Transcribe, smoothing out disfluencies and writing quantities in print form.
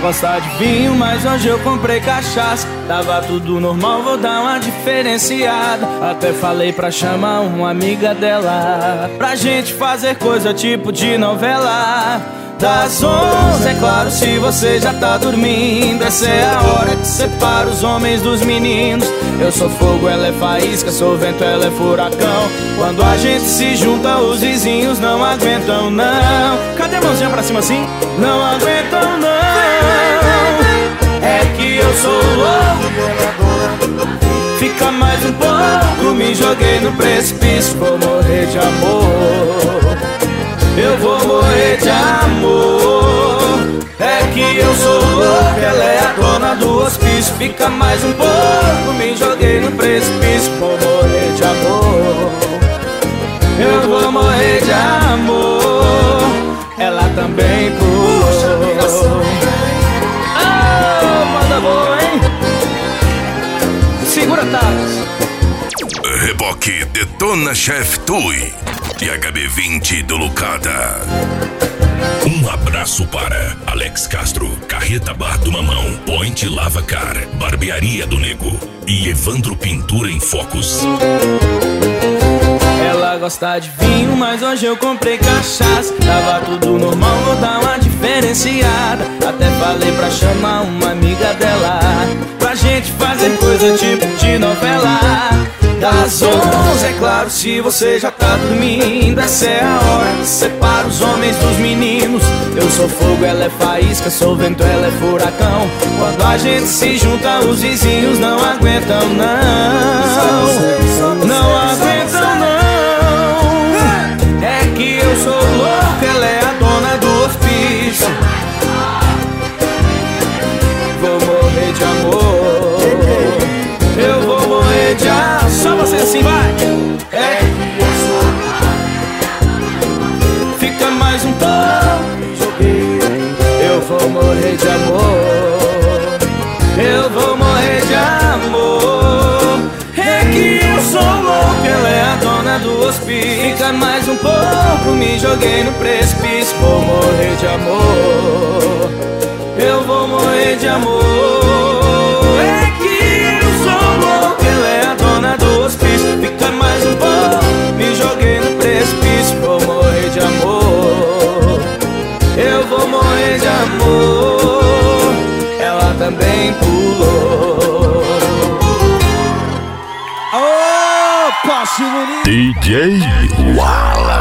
gosta de vinho, mas hoje eu comprei cachaça. Tava tudo normal, vou dar uma diferenciada. Até falei pra chamar uma amiga dela, pra gente fazer coisa tipo de novela. Das 11, é claro, se você já tá dormindo. Essa é a hora que separa os homens dos meninos. Eu sou fogo, ela é faísca, sou vento, ela é furacão. Quando a gente se junta, os vizinhos não aguentam, não. Cadê a mãozinha pra cima assim? Não aguentam, não. É que eu sou louco. Fica mais um pouco, me joguei no precipício. Vou morrer de amor. Eu vou morrer de amor. É que eu sou louco, ela é a dona do hospício. Fica mais um pouco, me joguei no precipício. Vou morrer de amor. Eu vou morrer de amor. Ela também pulou. Ah, manda boa, hein? Segura, Thales. Reboque Detona Chef Tui e HB20 do Lucada. Um abraço para Alex Castro, Carreta Bar do Mamão, Point Lava Car, Barbearia do Nego e Evandro Pintura em Focos. Ela gosta de vinho, mas hoje eu comprei cachaça. Tava tudo normal, vou dar uma diferenciada. Até falei pra chamar uma amiga dela, pra gente fazer coisa tipo de novela. Das 11, é claro, se você já tá dormindo. Essa é a hora que separa os homens dos meninos. Eu sou fogo, ela é faísca, sou vento, ela é furacão. Quando a gente se junta, os vizinhos não aguentam, não. Não aguentam, não. É que eu sou louco, ela é a dona do hospício. Vou morrer de amor. Eu vou morrer de amor. Só você assim, vai. É. Fica mais um pouco. Eu vou morrer de amor. Eu vou morrer de amor. É que eu sou louco, ela é a dona do hospício. Fica mais um pouco, me joguei no precipício. Vou morrer de amor. Eu vou morrer de amor. É que eu sou louco, ela é a dona do hospício. Fica mais um pouco, me joguei no precipício. Vou morrer de amor. Eu vou morrer de amor. Ela também pulou. Ô, Posse Bonito. DJ Wala.